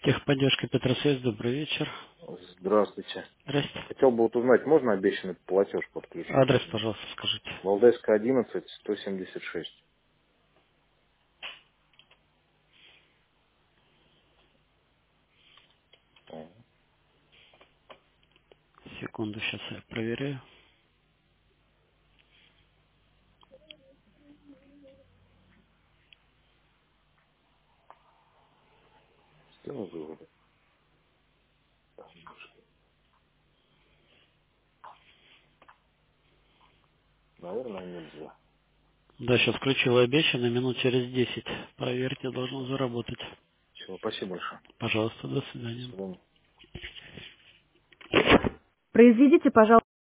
Техподдержка Петросвязь, добрый вечер. Здравствуйте. Здрасте. Хотел бы вот узнать, можно обещанный платеж подключить? Адрес, пожалуйста, скажите. Валдайская 11, 176. Секунду, сейчас я проверяю. Сделал выводы? Наверное, нельзя. Да, сейчас включил обещанный, минут через 10. Проверьте, должно заработать. Все, спасибо большое. Пожалуйста, до До свидания. свидания. Произведите, пожалуйста.